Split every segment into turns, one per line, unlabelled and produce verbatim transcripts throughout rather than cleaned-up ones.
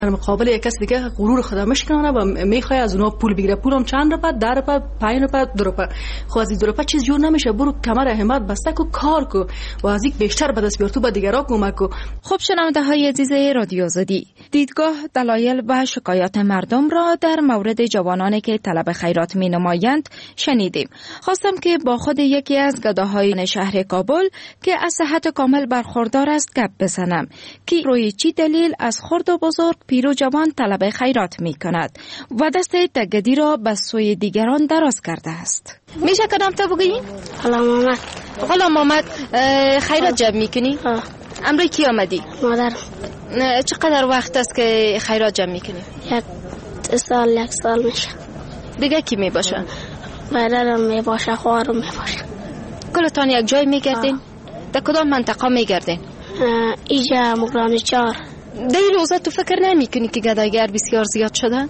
در مقابل یک کس دیگه غرور خود میشکنه و میخواد از اونها پول بگیره. پولم چند روپه؟ ده روپه، پنج روپه، دو روپه. خب از این دو روپه چیز جور نمیشه. برو کمر همت بسته کو، کار کو و از این بیشتر به دست بیار، تو به دیگران کمک کو.
خب شنونده های عزیز رادیو آزادی، دیدگاه، دلایل و شکایات مردم را در مورد جوانانی که طلب خیرات می نمایند شنیدیم. خواستم که با خود یکی از گداهای شهر کابل که از صحت کامل برخوردار است گپ بزنم که روی چی دلیل از خرد و بزرگ پیر و جوان طلب خیرات می کند و دست تگدی را به سوی دیگران دراز کرده است. میشه که نام تو بگویی؟
غلام محمد.
غلام محمد، خیرات جمع می کنی؟
ها.
امروز کی آمدی؟
مادر.
چقدر وقت است که خیرات جمع می کنی؟
یک سال یک سال میشه.
دیگه کی می باشه؟
مادرم می باشه، خواهرم می باشه.
کلتان یک جای می گردین؟ در کدام منطقه می گردین؟
ایجا مقران چار.
در این روزا تو فکر نمی کنی که گداگر بسیار زیاد شده؟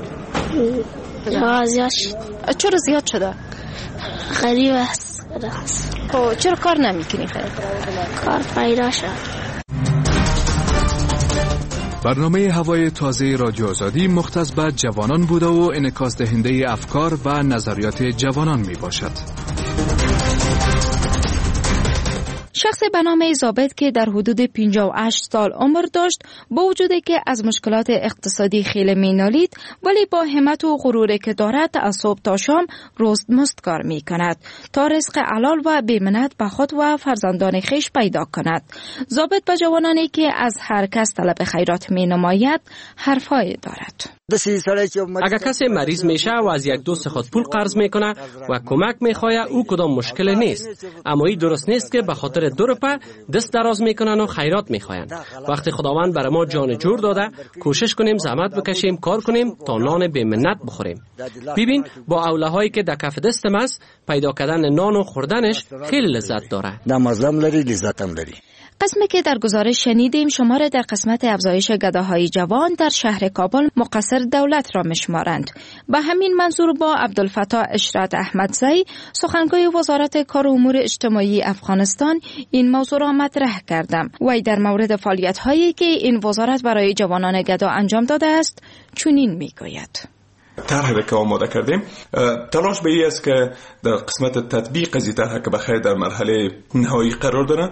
یا زیاد شد.
چرا زیاد شده؟
غریب است.
خب چرا کار نمی کنی خیر؟
کار پیدا شد.
برنامه هوای تازه رادیو آزادی مختص به جوانان بوده و انعکاس دهنده افکار و نظریات جوانان می باشد.
شخص به نام ضابط که در حدود پنجاه و هشت سال عمر داشت، با وجودی که از مشکلات اقتصادی خیلی مینالید، ولی با همت و غروری که دارد از صبح تا شام روز مست کار می کند تا رزق حلال و بی‌منت به خود و فرزندان خیش پیدا کند. ضابط به جوانانی که از هر کس طلب خیرات می نماید حرفای دارد.
اگر کسی مریض میشه و از یک دوست خود پول قرض میکنه و کمک میخواه، او کدام مشکل نیست، اما این درست نیست که به خاطر دو روپه دست دراز میکنن و خیرات میخواین. وقتی خداوند برای ما جان جور داده، کوشش کنیم زحمت بکشیم، کار کنیم تا نان بی منت بخوریم. ببین با اولهایی که در کف دستم است، پیدا کردن نان و خوردنش خیلی لذت داره.
نمازم لري لذتم لري.
قسمی که در گزارش شنیدیم شماره در قسمت افزایش گداهای جوان در شهر کابل مقصر دولت را میشمارند. به همین منظور با عبدالفتاح اشرت احمدزی، سخنگوی وزارت کار و امور اجتماعی افغانستان، این موضوع را مطرح کردم. وی در مورد فعالیت‌هایی که این وزارت برای جوانان گدا انجام داده است چنین میگوید.
طرحی که آماده کردیم تلاش به این است که در قسمت تطبیق از این طرح که بخیر در مرحله نهایی قرار داره،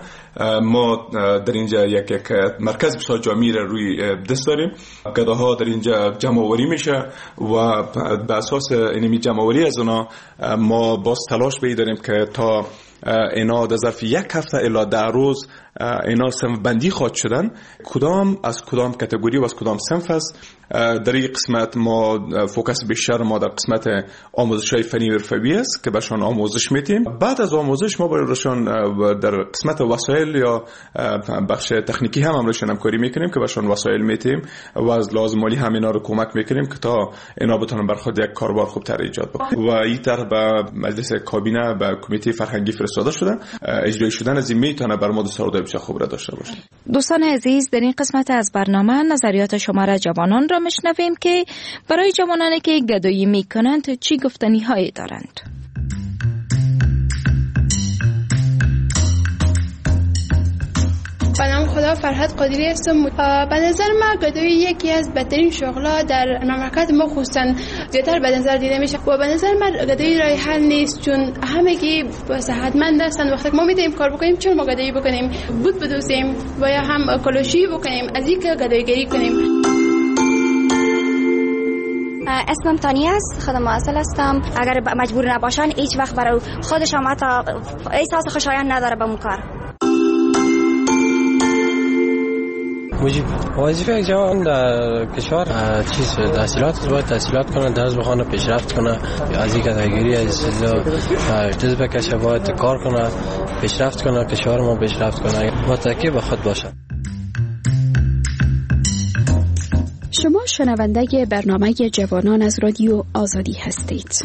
ما در اینجا یک یک مرکز بسیار جامعی را روی دست داریم. گداها در اینجا جمع آوری میشه و به اساس اینمی جمع آوری از اونا ما باز تلاش به این داریم که تا اینا در ظرف یک هفته الی ده روز اینا صنف بندی خواهد شدن، کدام از کدام کاتگوری و از کدام صنف است. در این قسمت ما فوکس بیشتر ما در قسمت آموزش‌های فنی و حرفه‌ای است که بهشون آموزش میدیم. بعد از آموزش ما برایشون در قسمت وسایل یا بخش تکنیکی هم امروشون همکاری میکنیم که بهشون وسایل میدیم و از لازم مالی هم اینا رو کمک میکنیم که تا اینا بتونن بر خود یک کاروبار خوبتر ایجاد بکنن. و این طرح به مجلس کابینه به کمیته فرهنگی فرستاده شده. اجرایی شدن از این میتونه بر ما دستاورد بسیار خوب را داشته باشه.
دوستان عزیز، در این قسمت از برنامه نظریات شما را جوانان را میشنویم که برای جوانانی که گدایی میکنند چی گفتنی هایی دارند.
به نام خدا فرهاد قادری هستم. به نظر من گدایی یکی از بدترین شغل‌ها در مملکت ما خصوصا زیادتر به نظر دیده میشه و به نظر من گدایی راه حل نیست، چون همگی صحتمند هستن. وقتی ما میتونیم کار بکنیم چون ما گدایی بکنیم، بود بدوزیم و یا هم کلاشی بکنیم، از اینکه گداییگری کنیم.
اسمم تانی است، خودم اصل هستم. اگر مجبور نباشن هیچ وقت برای خودشم حتی احساس خوشایند نداره به اون کار.
وظیفه جوان در کشور چیز تحصیلات باید تحصیلات کنه، درس بخونه، پیشرفت کنه، از این کاتگوری از چیزا دست بکشه، باید کار کنه، پیشرفت کنه، کشور ما پیشرفت کنه، متکی به خود باشه.
شما شنونده برنامه جوانان از رادیو آزادی هستید.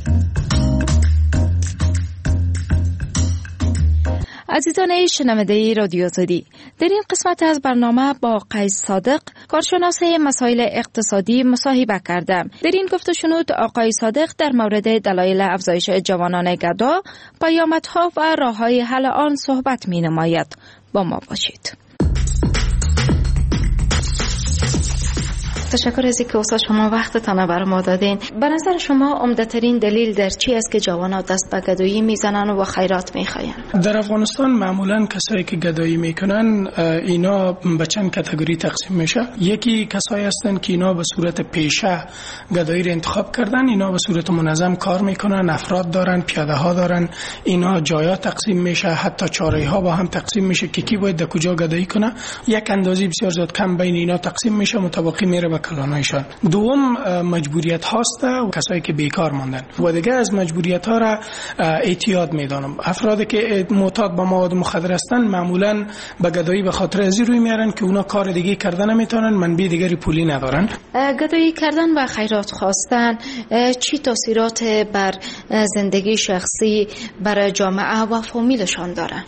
عزیزان شنونده رادیو آزادی، در این قسمت از برنامه با قیس صادق، کارشناس مسائل اقتصادی، مصاحبه کردم. در این گفت و شنود آقای صادق در مورد دلایل افزایش جوانان گدا، پیامدها و راههای حل آن صحبت می نماید. با ما باشید. تشکر از اینکه استاد شما وقتتان برای ما دادین. به نظر شما عمده‌ترین دلیل در چی است که جوانان دست به گدایی میزنن و خیرات میخواین؟
در افغانستان معمولا کسایی که گدایی میکنن اینا به چند کاتگوری تقسیم میشه. یکی کسایی هستن که اینا به صورت پیشه گدایی رو انتخاب کردن، اینا به صورت منظم کار میکنن، افراد دارن، پیاده ها دارن، اینا جایا تقسیم میشه، حتی چاره‌ای ها با هم تقسیم میشه که کی باید در کجا گدایی کنه. یک اندازی بسیار زیاد کم بین اینا تقسیم میشه، متبقی میره به کلانایشان. دوم مجبوریت هاست و کسایی که بیکار ماندن و دیگه از مجبوریت ها را اعتیاد میدانم. افرادی که معتاد به مواد مخدر هستن معمولا به گدایی به خاطر از روی میارن که اونا کار دیگه کردن نمیتونن، منبع دیگری پولی ندارن.
گدایی کردن و خیرات خواستن چی تاثیرات بر زندگی شخصی، بر جامعه و فامیلشان داره؟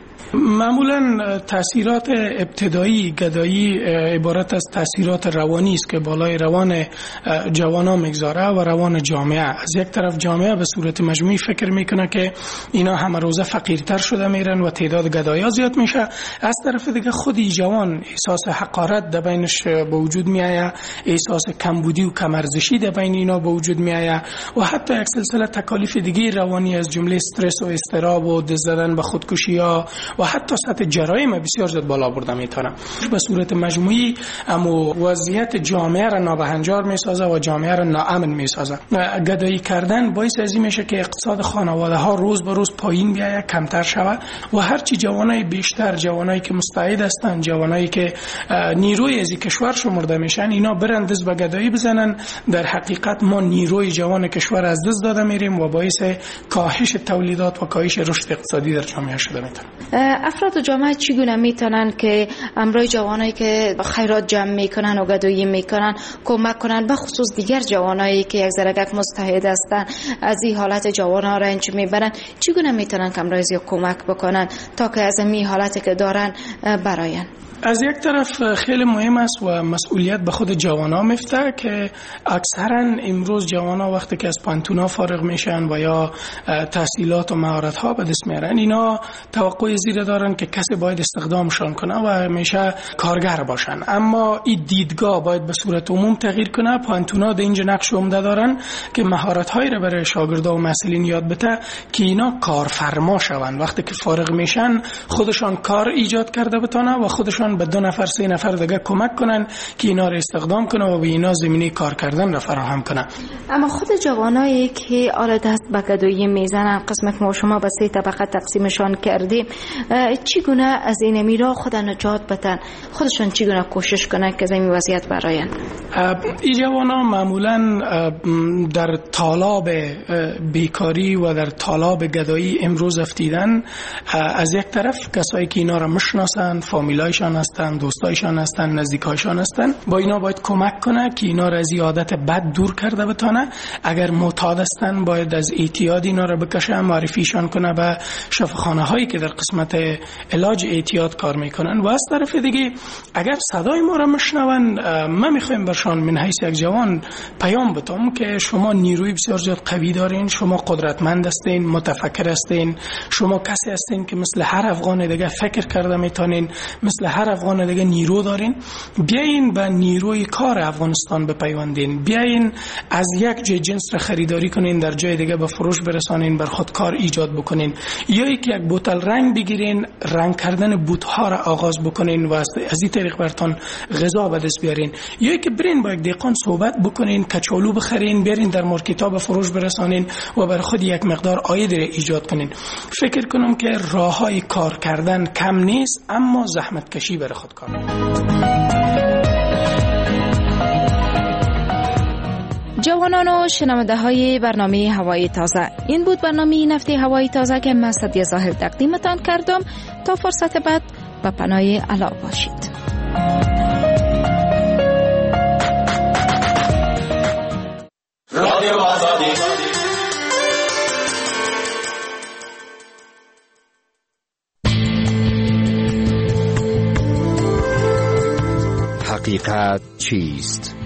معمولا تاثیرات ابتدایی گدایی عبارت از تاثیرات روانی است که بالای روان جوانان میگذاره و روان جامعه. از یک طرف جامعه به صورت مجموعی فکر میکنه که اینا همه روزه فقیرتر شده میرن و تعداد گدایا زیاد میشه. از طرف دیگه خودی جوان احساس حقارت در بینش به وجود میآید، احساس کمبودی و کمارزشی در بین اینا به وجود میآید و حتی یک سلسله تکالیف دیگه روانی از جمله استرس و اضطراب و دست زدن به خودکشی ها و حتی سطح جرایم بسیار زیاد بالا برده میتونه. به صورت مجموعی اما وضعیت جامعه را نابهنجار میسازه و جامعه را ناامن میسازه. گدایی کردن باعث از این میشه که اقتصاد خانواده ها روز به روز پایین بیاید، کمتر شود و هرچی جوانای بیشتر، جوانایی که مستعد هستند، جوانایی که نیروی از کشور شمرده میشن، اینا برند دست به گدایی بزنن، در حقیقت ما نیروی جوان کشور از دست داده میریم و باعث کاهش تولیدات و کاهش رشد اقتصادی در جامعه شده میتونه.
افراد و جامعه چگونه میتونن که امروی جوانایی که خیرات جمع میکنن و گدایی میکنن کمک کنن، به خصوص دیگر جوانایی که یک ذره مستعد هستن از این حالت جوانا رنج میبرن، چگونه میتونن که امروی کمک بکنن تا که از این حالتی که دارن براین؟
از یک طرف خیلی مهم است و مسئولیت به خود جوانا میفته که اکثرا امروز جوانا وقتی که از پانتونا فارغ میشن و یا تحصیلات و مهارت ها به دست میارن، اینا توقع زیر دارن که کسی باید استخدامشان کنه و همیشه کارگر باشن. اما این دیدگاه باید به صورت عموم تغییر کنه. پانتونا در اینجا نقش عمده دارن که مهارت هایی رو برای شاگردا و محصلین یاد بده که اینا کارفرما شون. وقتی که فارغ میشن خودشان کار ایجاد کرده بتونن و خودشان به دو نفر سه نفر دیگه کمک کنن که اینا رو استخدام کنن و به اینا زمینه کار کردن رو فراهم کنن.
اما خود جوانایی که آل دست به گدایی میزنن، قسمت ما شما به سه طبقه تقسیمشان کردیم، چگونه از این میرا خود نجات بدن؟ خودشون چگونه کوشش کنن که از این وضعیت براین؟
این جوانا معمولا در طالاب بیکاری و در طالاب گدایی امروز افتیدن. از یک طرف کسایی که اینا رو میشناسن، فامیلایشان هستن، دوستایشان هستن، نزدیکایشان هستن، با اینا باید کمک کنه که اینا را از عادت بد دور کرده بتونه. اگر معتاد هستن باید از اعتیاد اینا را بکشه، معرفیشان کنه به شفاخانه هایی که در قسمت علاج اعتیاد کار میکنن. و از طرف دیگه اگر صدای ما را میشنون، ما میخوایم برشان من حیث یک جوان پیام بدم که شما نیروی بسیار زیاد قوی دارین، شما قدرتمند هستین، متفکر هستین، شما کسی هستین که مثل هر افغان دیگه فکر کرده میتونین، مثل هر افغان دیگه نیرو دارین. بیاین به نیروی کار افغانستان بپیوندین، بیاین از یک جای جنس را خریداری کنین، در جای دیگه به فروش برسانین، بر خود کار ایجاد بکنین، یا یک یک بوتل رنگ بگیرین، رنگ کردن بوتها را آغاز بکنین و از این طریق برتون غذا به دست بیارین، یا که برین با یک دهقان صحبت بکنین، کچالو بخرین، بیارین در مارکت‌ها به فروش برسانین و بر خود یک مقدار عاید را ایجاد کنین. فکر کنم که راههای کار کردن کم نیست، اما زحمت کشی بر خود کار.
جوانان و شنونده های برنامه هوای تازه، این بود برنامه نفت هوای تازه که من صدیه ظاهر تقدیمتان کردم. تا فرصت بعد و پناه الا باشید. رادیو آزادی.
حقیقت چیست؟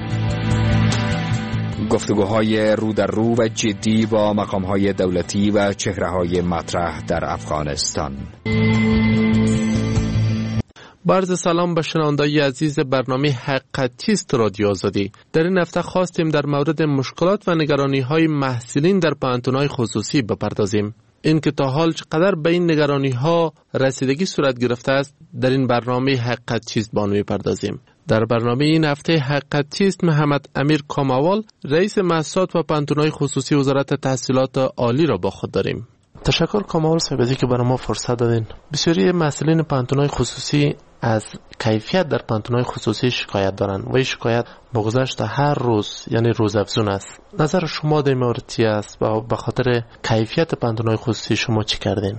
گفتگوهای رو در رو و جدی با مقامهای دولتی و چهره‌های مطرح در افغانستان.
با عرض سلام به شنوندگان عزیز برنامه حقیقت چیست رادیو آزادی. در این هفته خواستیم در مورد مشکلات و نگرانی های محصلین در پوهنتون‌های خصوصی بپردازیم. این که تا حال چقدر به این نگرانی ها رسیدگی صورت گرفته است در این برنامه حقیقت چیست با آن میپردازیم. در برنامه این هفته حقیقت چیست محمد امیر کاموال رئیس مؤسسات و پوهنتون‌های خصوصی وزارت تحصیلات عالی را با خود داریم. تشکر کاموال صاحب از اینکه برای ما فرصت دادین. بسیاری مسئولین پوهنتون‌های خصوصی از کیفیت در پوهنتون‌های خصوصی شکایت دارند و این شکایت با گذشت هر روز یعنی روزافزون است. نظر شما در این مورد چی است و به خاطر کیفیت پوهنتون‌های خصوصی شما چی کردین؟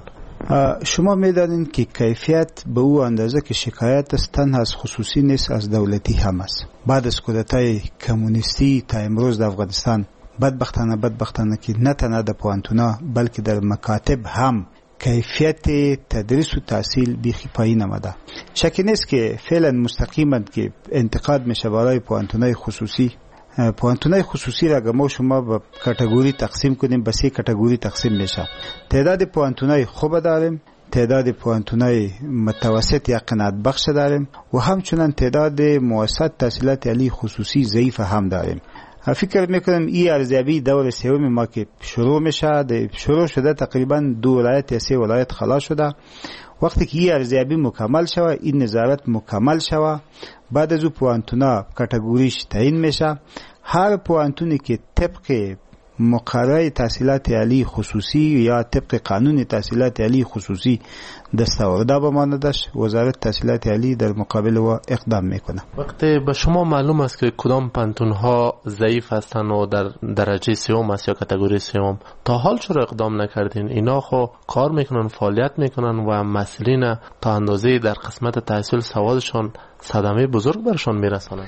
شما می‌دانید که کیفیت به او اندازه که شکایت است تنها از خصوصی نیست، از دولتی هم است. بعد از کودتای کمونیستی تا امروز در افغانستان بدبختانه بدبختانه که نه تنها در پوهنتون‌ها بلکه در مکاتب هم کیفیت تدریس و تحصیل بیخی پایین آمده. شکی نیست که فعلا مستقیما که انتقاد میشه برای پوهنتون‌های خصوصی. پوهنتون‌های خصوصی را اگر ما شما به کاتگوری تقسیم کنیم به سه کاتگوری تقسیم میشه. تعداد پوهنتون‌های خوب داریم، تعداد پوهنتون‌های متوسط یا قناعت بخش داریم و همچنین تعداد مؤسسات تحصیلات عالی خصوصی ضعیف هم داریم. فکر میکنم این ارزیابی دور سوم ما که شروع میشه، شروع شده تقریبا دو ولایت یا سه ولایت خلاص شده. وقتی که این ارزیابی مکمل شوه، این نظارت مکمل شوه، بعد از او پوهنتونا کاتگوریش تعیین میشه. هر پوهنتونی که طبق مقرره تحصیلات عالی خصوصی یا طبق قانون تحصیلات عالی خصوصی دستاورده بماندش، وزارت تحصیلات عالی در مقابل و اقدام میکنه.
وقتی به شما معلوم است که کدام پوهنتون‌ها ضعیف هستند و در درجه سوم است یا کاتگوری سوم، تا حال چرا اقدام نکردین؟ اینا خو کار میکنن، فعالیت میکنن و مسئولین تا اندازه در قسمت تحصیل سوادشان صدمه بزرگ برشان میرسانند.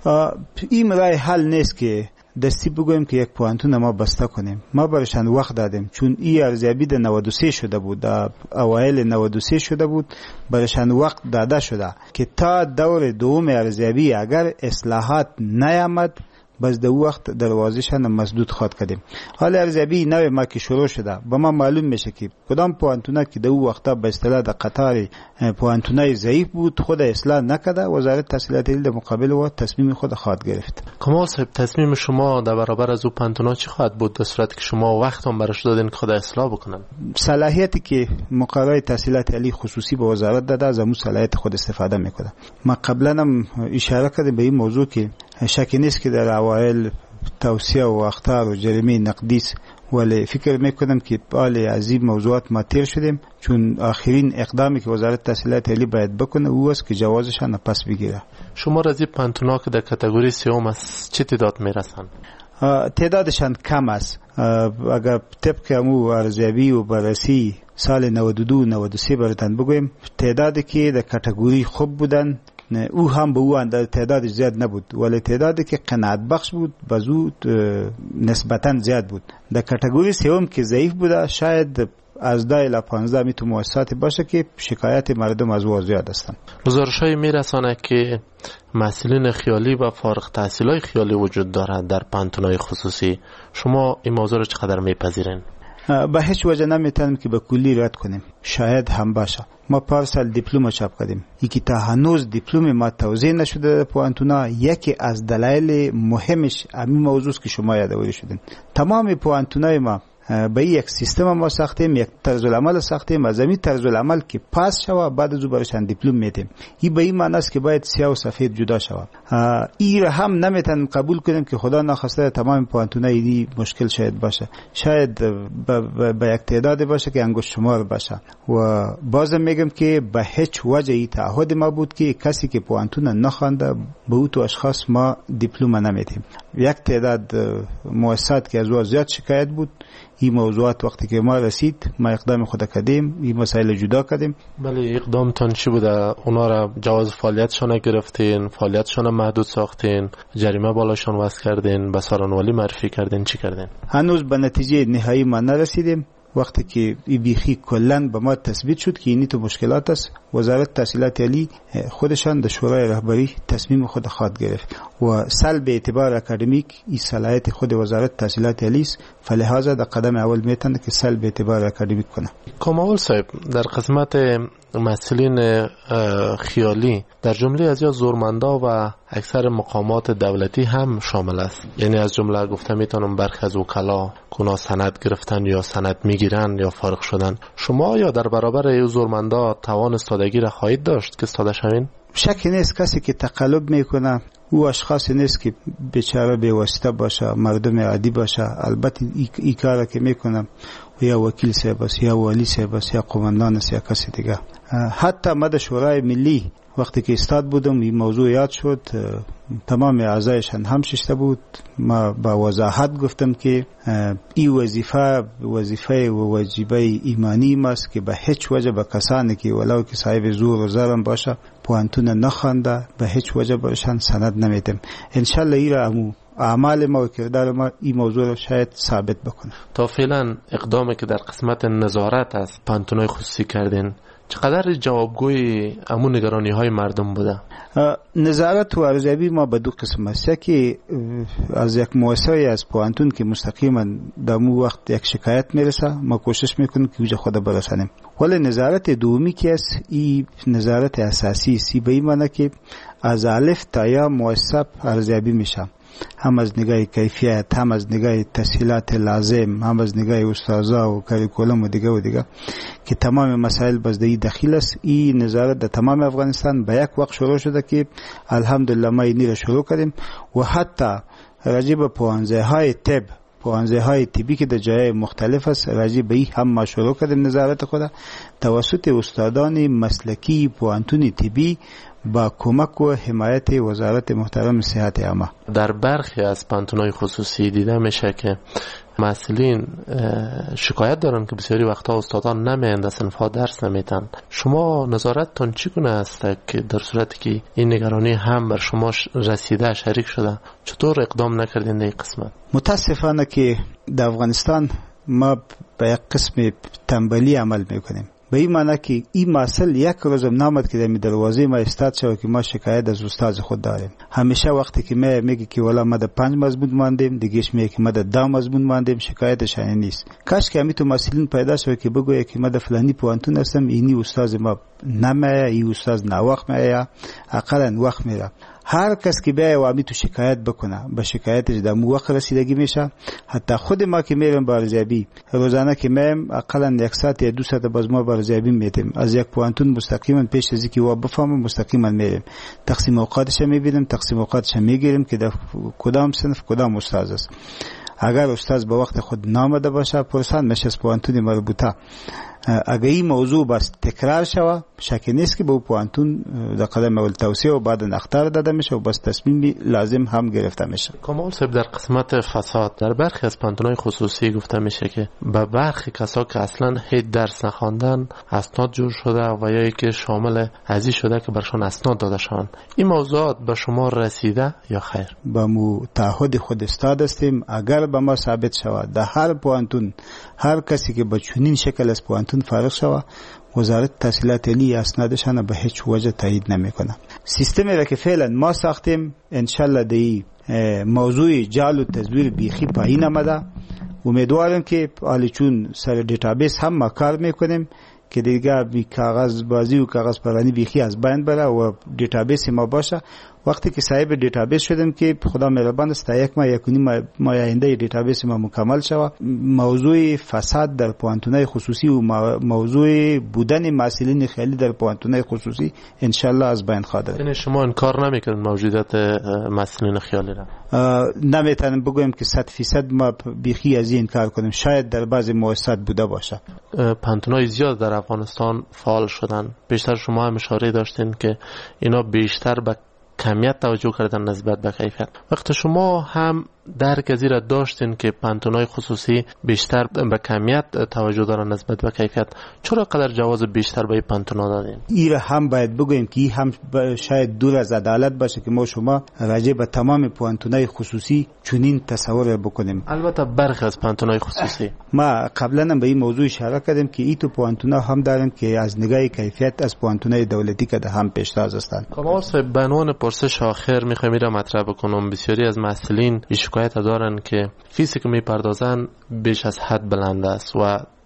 این راه حل نیست که دستی بگویم که یک پوهنتون ما بسته کنیم. ما برشان وقت دادیم چون این ارزیابی در نود و سه شده بود، در اوایل نود و سه شده بود، برشان وقت داده شده که تا دور دوم ارزیابی اگر اصلاحات نیامد بس در وقت دروازه‌شان مسدود خواهد کردیم. حال ارزیابی نو ما که شروع شده با ما معلوم میشه که کدام پوهنتون که در اون وقتا به اصطلاح در قطار پوهنتونای ضعیف بود خود اصلاح نکرده، وزارت تحصیلات عالی در مقابل و تصمیم خود خواهد گرفت.
کمال صاحب، تصمیم شما در برابر از اون پوهنتونا چی خواهد بود در صورتی که شما وقت هم براش دادین که خود اصلاح بکنن؟
صلاحیتی که مقرره تحصیلات عالی خصوصی به وزارت داده از اون صلاحیت خود استفاده میکنه. ما قبلا هم اشاره کردیم به این موضوع که شکی نیست که در اوایل توصیه و اخطار و جریمه نقدیس، ولی فکر میکنم که حال از این موضوعات ما تیر شدیم چون آخرین اقدامی که وزارت تحصیلات عالی باید بکنه او است که جوازشان پس بگیره.
شما از این پوهنتونا که در کاتگوری سوم است چه تعداد میرسن؟
تعدادشان کم است. اگر طبق امو ارزیابی و بررسی سال نود و دو نود و سه براتون بگویم، تعدادی که در کاتگوری خوب بودن او هم به او اندازه تعداد زیاد نبود، ولی تعدادی که قناعت بخش بود بزود نسبتا زیاد بود. در کاتگوری سوم که ضعیف بوده شاید از ده الی پانزده میتون مؤسساتی باشه که شکایت مردم از او زیاد هستند.
گزارش‌های میرسانه که مسئولین خیالی و فارغ التحصیلای خیالی وجود دارند در پوهنتون‌های خصوصی. شما این موضوع رو چقدر میپذیرین؟
به هیچ وجه نمیتونیم که به کلی رد کنیم. شاید هم باشه. ما پارسال دیپلم چاپ کردیم. یکی تا هنوز دیپلم ما توزیع نشده در پوهنتونا. یکی از دلایل مهمش همین موضوع است که شما یادآوری شدین. تمام پوهنتونای ما به یک سیستم ما ساختیم، یک طرز العمل ساختیم. از این طرز العمل که پاس شوه بعد از او برشان دیپلم میدیم. این به این معنی است که باید سیاه و سفید جدا شوه. این هم نمیتونیم قبول کنیم که خدا ناخواسته تمام پوهنتونای دی مشکل شاید باشه. شاید به یک تعداد باشه که انگشت شمار باشه. و بازم میگم که به هیچ وجه تعهد ما بود که کسی که پوهنتون نخوانده به او تو اشخاص ما دیپلم نمیدیم. یک تعداد مؤسسات که از او زیاد شکایت بود، این موضوعات وقتی که ما رسید ما اقدام خود کردیم، این مسائل جدا کردیم.
بله، اقدامتان چی بوده؟ اونا را جواز فعالیتشان گرفتین، فعالیتشان محدود ساختین، جریمه بالاشان وضع کردین، به سارانوالی معرفی کردین، چی کردین؟
هنوز به نتیجه نهایی ما نرسیدیم. وقتی که این بیخی کلن به ما تثبیت شد که اینی تو مشکلات است، وزارت تحصیلات عالی خودشان در شورای رهبری تصمیم خود خواهد گرفت و سلب اعتبار اکادمیک این صلاحیت خود وزارت تحصیلات عالی است، فلهذا در قدم اول میتونه که سلب اعتبار اکادمیک کنه.
کاموال صاحب، در قسمت مسئولین خیالی در جمله از یا زورمندا و اکثر مقامات دولتی هم شامل است. یعنی از جمله گفته میتونم برخی از وکلا کنا سند گرفتن یا سند میگیرن یا فارغ شدن. شما یا در برابر ای زورمندا توان استادگی را خواهید داشت که استاده شوین؟
شکی نیست کسی که تقلب میکنه او اشخاصی نیست که بیچاره به واسطه باشه، مردم عادی باشه. البته این کار که میکنم یا وکیل صاحب است یا والی صاحب است یا قماندان است یا کسی دیگه. حتی مد شورای ملی وقتی که استاد بودم این موضوع یاد شد، تمام اعضایشان هم ششته بود. ما با وضاحت گفتم که این وظیفه وظیفه و واجبه ایمانی ماست که به هیچ وجه به کسانی که ولو که صاحب زور و ظلم باشه پوانتون نخوانده به هیچ وجه بهشان سند نمیدم. انشالله این را اعمال ما و کردار ما این موضوع را شاید ثابت بکنه.
تا فعلا اقدامی که در قسمت نظارت از پانتونای خصوصی کردین چقدر جوابگوی امون نگرانی های مردم بوده؟
نظارت و ارزیابی ما به دو قسم است. که از یک مؤسسه از پوانتون که مستقیما در مو وقت یک شکایت میرسه ما کوشش میکنیم که وجه خود برسانیم. ولی نظارت دومی که است این نظارت اساسی سی به این معنی که از الف تا یا مؤسسه ارزیابی میشه، هم از نگاه کیفیت، هم از نگاه تسهیلات لازم، هم از نگاه استازا و کاریکولوم و دیگه و دیگه که تمام مسائل بزدهی داخل است. این نظارت در تمام افغانستان به یک وقت شروع شده که الحمدلله ما اینی را شروع کردیم و حتی راجع به پوانزه های طب پوانزه های طبی که در جای مختلف است راجع به این هم ما شروع کردیم نظارت خود توسط استادان مسلکی پوانتون طبی با کمک و حمایت وزارت محترم صحت عامه.
در برخی از پانتونای خصوصی دیده میشه که مسئولین شکایت دارن که بسیاری وقتا استادان نمیاند از صنف‌ها درس نمیدن. شما نظارتتون چگونه است که در صورتی که این نگرانی هم بر شما رسیده شریک شده چطور اقدام نکردین در این قسمت؟
متاسفانه که در افغانستان ما به یک قسم تنبلی عمل میکنیم. به این معنی که این مسئله یک روزم نامد که در دروازه ما استاد شد که ما شکایت از استاد خود داریم. همیشه وقتی که ما میگه که والا ما در پنج مضمون ماندیم، دیگهش میگه که ما در ده مضمون ماندیم، شکایتش این نیست. کاش که همین تو مسئولین پیدا شد که بگویه که ما در فلانی پوانتون هستم، اینی استاد ما نمیه، این استاد ناوقت میه، اقلا وقت میره. هر کس که بیای و امی تو شکایت بکنه به شکایتش در مو وقت رسیدگی میشه. حتی خود ما که میرم بارزیابی روزانه که میم اقلا یک ساعت یا دو ساعت باز ما بارزیابی میدیم از یک پوانتون مستقیما پیش از اینکه و بفهمم مستقیما میریم تقسیم اوقاتش میبینیم، تقسیم اوقاتش میگیریم که در کدام صنف کدام استاد است. اگر استاد به وقت خود نامده باشه پرسان میشه از پوانتون مربوطه. اگر این موضوع بس تکرار شود شکی نیست که به پوانتون در قدم اول توصیه و بعد اختار داده میشه و بس تصمیم لازم هم گرفته میشه.
کمال صاحب در قسمت فساد در برخی از پانتونای خصوصی گفته میشه که به برخی کسا که اصلا هیچ درس نخواندن اسناد جور شده و یا که شامل ازی شده که برشان اسناد داده شوند. این موضوعات به شما رسیده یا خیر؟
با مو تعهد خود استاد هستیم. اگر به ما ثابت شود در هر پوانتون هر کسی که به چنین شکل از پوانتون فارغ شود وزارت تحصیلات عالی اسنادشان به هیچ وجه تایید نمیکنه. سیستمی را که فعلا ما ساختیم انشالله دی موضوع جعل و تزویر بیخی پایین آمده. امیدوارم که حالی چون سر دیتابیس هم ما کار میکنیم که دیگه بی کاغذ بازی و کاغذ پرانی بیخی از بین بره و دیتابیس ما باشه. وقتی که صاحب دیتابیس شدیم که خدا مهربان است تا یک ماه یکونی ما آینده دیتابیس ما مکمل شود موضوع فساد در پوانتونای خصوصی و موضوع بودن مسئولین خیلی در پوانتونای خصوصی انشالله از بین خواهد.
یعنی شما انکار نمیکنید موجودیت مسئولین خیالی را؟
نمیتونم بگویم که صد فیصد ما بیخی از این کار کنیم. شاید در بعضی مؤسسات بوده باشه.
پانتونای زیاد در افغانستان فعال شدن. بیشتر شما هم اشاره داشتین که اینا بیشتر به کمیت توجه کردن نسبت به کیفیت. وقت شما هم درک از این را داشتین که پانتونای خصوصی بیشتر به کمیت توجه دارن نسبت به کیفیت، چرا قدر جواز بیشتر به پانتونا دادین؟
این را هم باید بگویم که این هم شاید دور از عدالت باشه که ما شما راجع به تمام پانتونای خصوصی چنین تصور بکنیم.
البته برخی از پانتونای خصوصی
ما قبلا هم به این موضوع اشاره کردیم که این تو پانتونا هم داریم که از نگاه کیفیت از پانتونای دولتی که هم پیشتاز هستند.
کمال صاحب به عنوان پرسش آخر میخوام این را مطرح بکنم. بسیاری از مسئولین شکایت دارن که فیسی که میپردازن بیش از حد بلند است و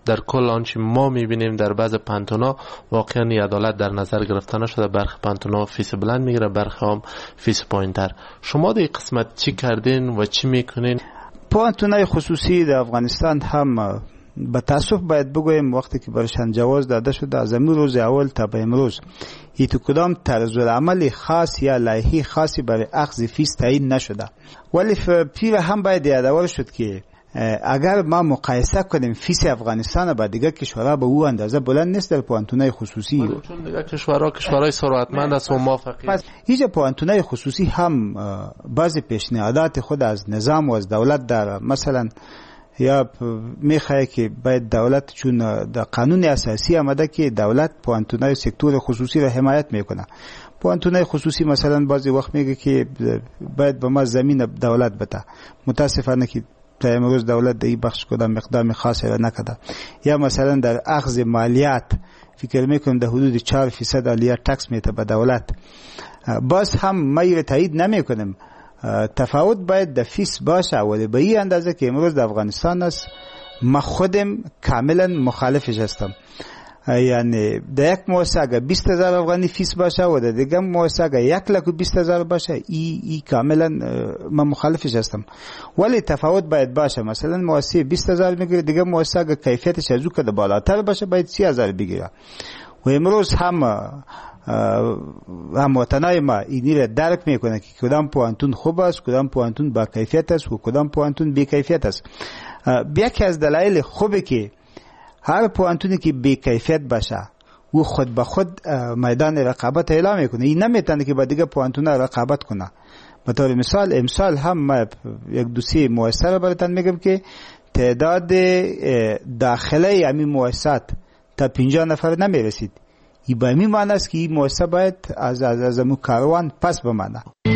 در کل آنچه ما میبینیم در بعض پانتونا واقعا عدالت در نظر گرفته نشده. برخی پانتونا فیس بلند میگیره، برخی هم فیس پایینتر. شما در این قسمت چی کردین و چی میکنین؟
پانتونای خصوصی در افغانستان هم به تاسف باید بگویم وقتی که برشان جواز داده شده از امروز روز اول تا به امروز هیچ کدام طرز العمل خاص یا لایحه خاصی برای اخذ فیس تعیین نشده. ولی پیر هم باید یادآور شد که اگر ما مقایسه کنیم فیس افغانستان با دیگر کشورها به او اندازه بلند نیست در پوانتونای خصوصی،
چون دیگر کشورها کشورهای ثروتمند است و ما فقیر.
پس هیچ پوانتونای خصوصی هم بعضی پیشنهادات خود از نظام و از دولت داره. مثلا یا میخواه که باید دولت، چون در قانون اساسی آمده که دولت پوانتونای سکتور خصوصی را حمایت میکنه. پوانتونای خصوصی مثلا بعضی وقت میگه که باید به ما زمین دولت بده. متاسفانه که تا امروز دولت در این بخش کدام اقدام خاصی را نکرده. یا مثلا در اخذ مالیات فکر میکنم در حدود چهار فیصد علیه تکس میته به دولت. باز هم ما را تایید نمیکنم، تفاوت باید در فیس باشه، ولی به این اندازه که امروز در افغانستان است ما خودم کاملا مخالفش هستم. یعنی در یک مؤسسه اگر بیست هزار افغانی فیس باشه و در دیگر مؤسسه اگر یک لک و بیست هزار باشه، ای, ای کاملا من مخالفش هستم. ولی تفاوت باید باشه. مثلا مؤسسه بیست هزار میگیره، دیگر مؤسسه اگر کیفیتش از او که بالاتر باشه باید سی هزار بگیره. و امروز هم هموطنای ما اینی را درک میکنه که کدام پوانتون خوب است، کدام پوانتون با کیفیت است و کدام پوانتون بی کیفیت است. یکی از دلایل خوبه که هر پوانتونی که بی کیفیت باشه و خود به خود میدان رقابت اعلام میکنه. این نمیتونه که با دیگه پوانتون رقابت کنه. به طور مثال امسال هم ما یک دو سه مؤسسه را براتون میگم که تعداد داخله همین مؤسسات تا پنجاه نفر نمیرسید. این به این معنی است که این مؤسسه باید از از از کاروان پس بمانه.